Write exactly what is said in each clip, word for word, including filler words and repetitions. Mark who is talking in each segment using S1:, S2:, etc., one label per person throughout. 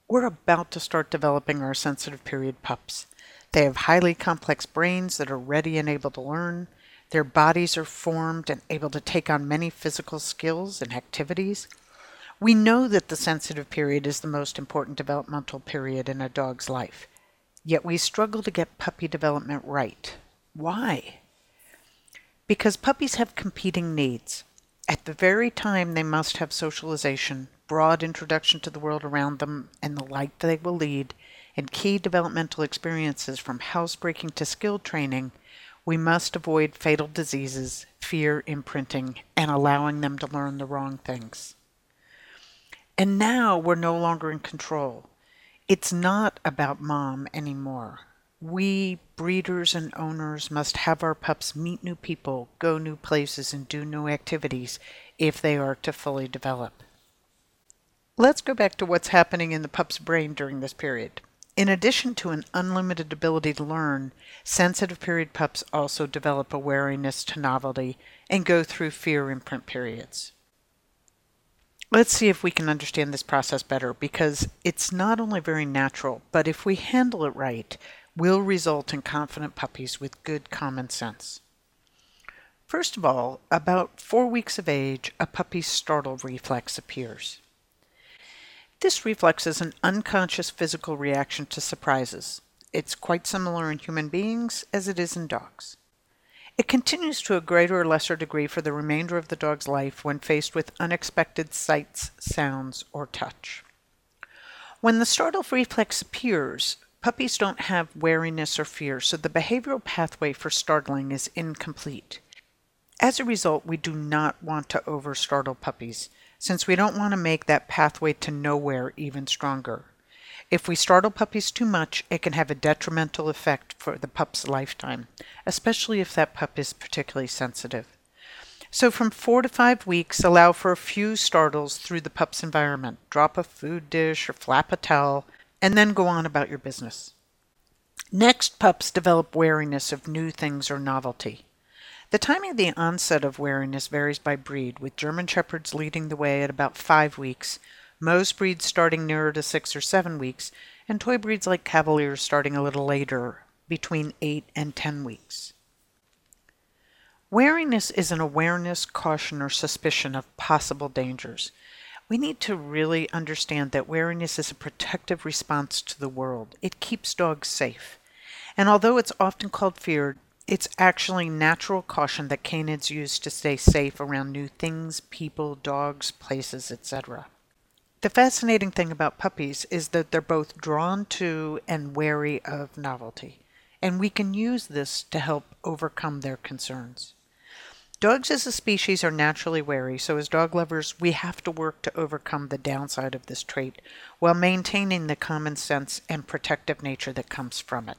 S1: We're about to start developing our sensitive period pups. They have highly complex brains that are ready and able to learn. Their bodies are formed and able to take on many physical skills and activities. We know that the sensitive period is the most important developmental period in a dog's life, yet we struggle to get puppy development right. Why? Because puppies have competing needs. At the very time they must have socialization, broad introduction to the world around them and the life they will lead, and key developmental experiences from housebreaking to skill training, we must avoid fatal diseases, fear imprinting, and allowing them to learn the wrong things. And now we're no longer in control. It's not about mom anymore. We, breeders and owners, must have our pups meet new people, go new places, and do new activities if they are to fully develop. Let's go back to what's happening in the pup's brain during this period. In addition to an unlimited ability to learn, sensitive period pups also develop a wariness to novelty and go through fear imprint periods. Let's see if we can understand this process better, because it's not only very natural, but if we handle it right, will result in confident puppies with good common sense. First of all, about four weeks of age, a puppy's startle reflex appears. This reflex is an unconscious physical reaction to surprises. It's quite similar in human beings as it is in dogs. It continues to a greater or lesser degree for the remainder of the dog's life when faced with unexpected sights, sounds, or touch. When the startle reflex appears, puppies don't have wariness or fear, so the behavioral pathway for startling is incomplete. As a result, we do not want to over-startle puppies, since we don't want to make that pathway to nowhere even stronger. If we startle puppies too much, it can have a detrimental effect for the pup's lifetime, especially if that pup is particularly sensitive. So from four to five weeks, allow for a few startles through the pup's environment. Drop a food dish or flap a towel, and then go on about your business. Next, pups develop wariness of new things or novelty. The timing of the onset of wariness varies by breed, with German Shepherds leading the way at about five weeks, most breeds starting nearer to six or seven weeks, and toy breeds like Cavaliers starting a little later, between eight and ten weeks. Wariness is an awareness, caution, or suspicion of possible dangers. We need to really understand that wariness is a protective response to the world. It keeps dogs safe. And although it's often called fear, it's actually natural caution that canids use to stay safe around new things, people, dogs, places, et cetera. The fascinating thing about puppies is that they're both drawn to and wary of novelty, and we can use this to help overcome their concerns. Dogs as a species are naturally wary, so as dog lovers, we have to work to overcome the downside of this trait while maintaining the common sense and protective nature that comes from it.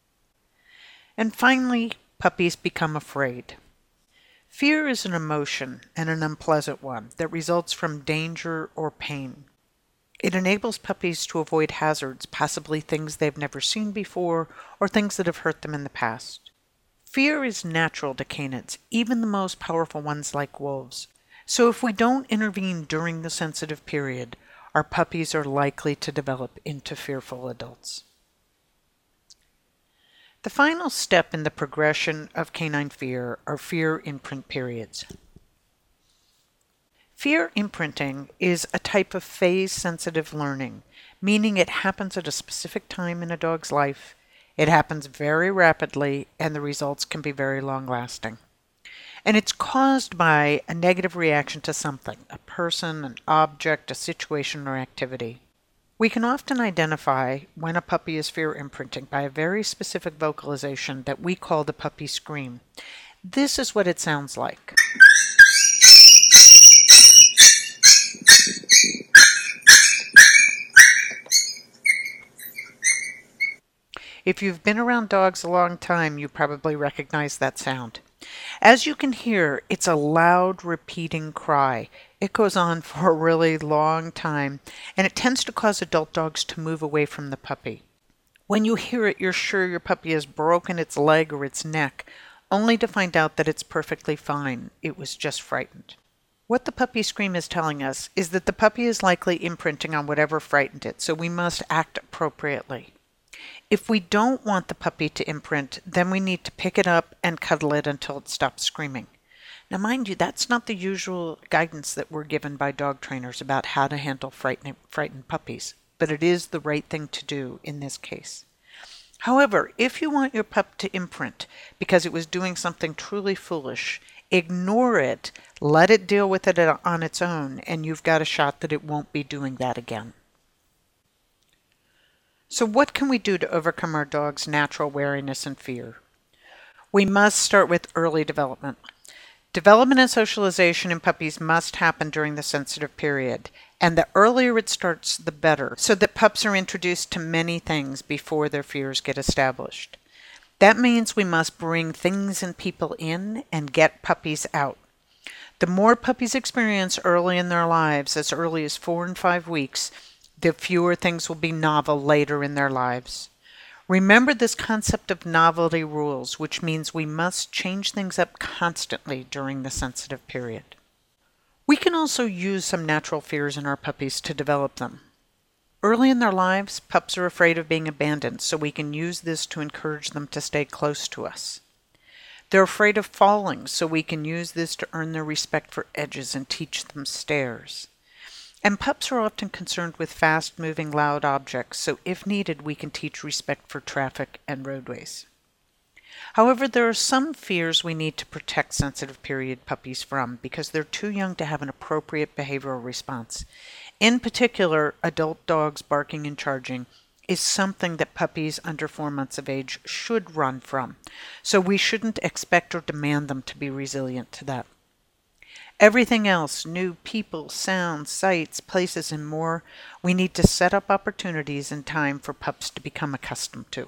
S1: And finally, puppies become afraid. Fear is an emotion, and an unpleasant one, that results from danger or pain. It enables puppies to avoid hazards, possibly things they've never seen before or things that have hurt them in the past. Fear is natural to canids, even the most powerful ones like wolves. So if we don't intervene during the sensitive period, our puppies are likely to develop into fearful adults. The final step in the progression of canine fear are fear imprint periods. Fear imprinting is a type of phase-sensitive learning, meaning it happens at a specific time in a dog's life. It happens very rapidly, and the results can be very long-lasting. And it's caused by a negative reaction to something, a person, an object, a situation, or activity. We can often identify when a puppy is fear imprinting by a very specific vocalization that we call the puppy scream. This is what it sounds like. If you've been around dogs a long time, you probably recognize that sound. As you can hear, it's a loud, repeating cry. It goes on for a really long time, and it tends to cause adult dogs to move away from the puppy. When you hear it, you're sure your puppy has broken its leg or its neck, only to find out that it's perfectly fine. It was just frightened. What the puppy scream is telling us is that the puppy is likely imprinting on whatever frightened it, so we must act appropriately. If we don't want the puppy to imprint, then we need to pick it up and cuddle it until it stops screaming. Now, mind you, that's not the usual guidance that we're given by dog trainers about how to handle frightened, frightened puppies, but it is the right thing to do in this case. However, if you want your pup to imprint because it was doing something truly foolish, ignore it, let it deal with it on its own, and you've got a shot that it won't be doing that again. So what can we do to overcome our dog's natural wariness and fear? We must start with early development. Development and socialization in puppies must happen during the sensitive period, and the earlier it starts, the better, so that pups are introduced to many things before their fears get established. That means we must bring things and people in and get puppies out. The more puppies experience early in their lives, as early as four and five weeks, the fewer things will be novel later in their lives. Remember this concept of novelty rules, which means we must change things up constantly during the sensitive period. We can also use some natural fears in our puppies to develop them. Early in their lives, pups are afraid of being abandoned, so we can use this to encourage them to stay close to us. They're afraid of falling, so we can use this to earn their respect for edges and teach them stairs. And pups are often concerned with fast-moving, loud objects, so if needed, we can teach respect for traffic and roadways. However, there are some fears we need to protect sensitive period puppies from because they're too young to have an appropriate behavioral response. In particular, adult dogs barking and charging is something that puppies under four months of age should run from, so we shouldn't expect or demand them to be resilient to that. Everything else, new people, sounds, sights, places, and more, we need to set up opportunities and time for pups to become accustomed to.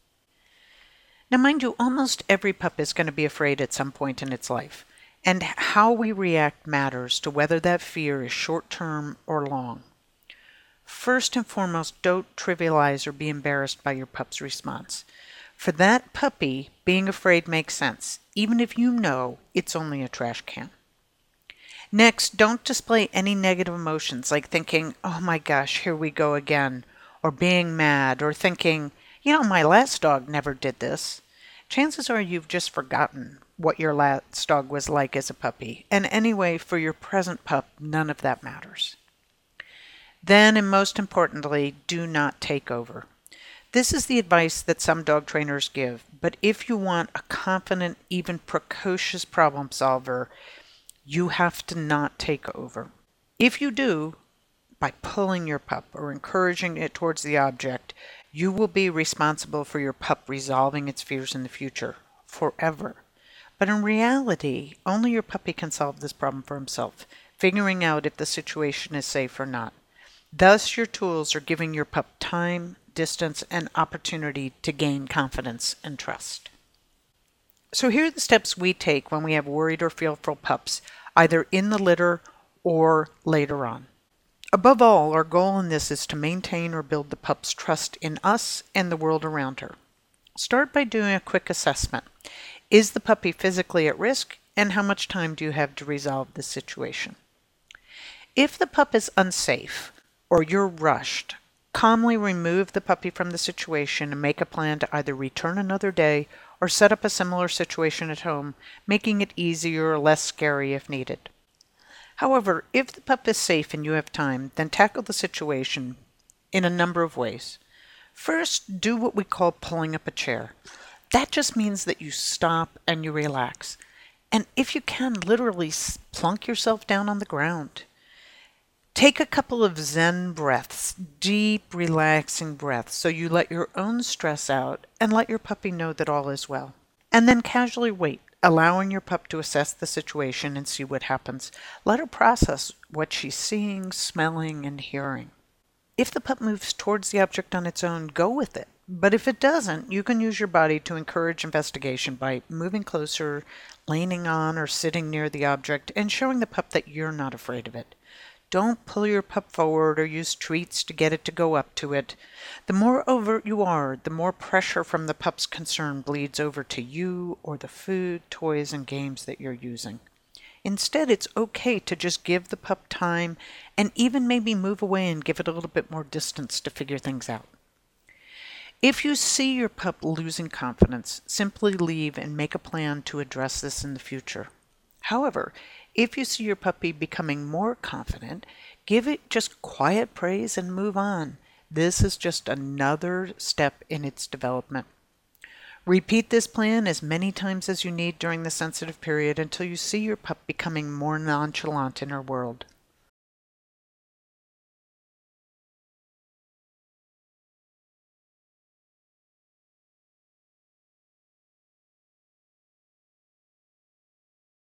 S1: Now, mind you, almost every pup is going to be afraid at some point in its life, and how we react matters to whether that fear is short-term or long. First and foremost, don't trivialize or be embarrassed by your pup's response. For that puppy, being afraid makes sense, even if you know it's only a trash can. Next, don't display any negative emotions like thinking, oh my gosh, here we go again, or being mad, or thinking, you know, my last dog never did this. Chances are you've just forgotten what your last dog was like as a puppy, and anyway, for your present pup, none of that matters. Then, and most importantly, do not take over. This is the advice that some dog trainers give, but if you want a confident, even precocious problem solver, you have to not take over. If you do, by pulling your pup or encouraging it towards the object, you will be responsible for your pup resolving its fears in the future, forever. But in reality, only your puppy can solve this problem for himself, figuring out if the situation is safe or not. Thus, your tools are giving your pup time, distance, and opportunity to gain confidence and trust. So here are the steps we take when we have worried or fearful pups, either in the litter or later on. Above all, our goal in this is to maintain or build the pup's trust in us and the world around her. Start by doing a quick assessment. Is the puppy physically at risk, and how much time do you have to resolve this situation? If the pup is unsafe or you're rushed, calmly remove the puppy from the situation and make a plan to either return another day or set up a similar situation at home, making it easier or less scary if needed. However, if the pup is safe and you have time, then tackle the situation in a number of ways. First, do what we call pulling up a chair. That just means that you stop and you relax. And if you can, literally plunk yourself down on the ground. Take a couple of Zen breaths, deep, relaxing breaths, so you let your own stress out and let your puppy know that all is well. And then casually wait, allowing your pup to assess the situation and see what happens. Let her process what she's seeing, smelling, and hearing. If the pup moves towards the object on its own, go with it. But if it doesn't, you can use your body to encourage investigation by moving closer, leaning on or sitting near the object, and showing the pup that you're not afraid of it. Don't pull your pup forward or use treats to get it to go up to it. The more overt you are, the more pressure from the pup's concern bleeds over to you or the food, toys, and games that you're using. Instead, it's okay to just give the pup time and even maybe move away and give it a little bit more distance to figure things out. If you see your pup losing confidence, simply leave and make a plan to address this in the future. However, if you see your puppy becoming more confident, give it just quiet praise and move on. This is just another step in its development. Repeat this plan as many times as you need during the sensitive period until you see your pup becoming more nonchalant in her world.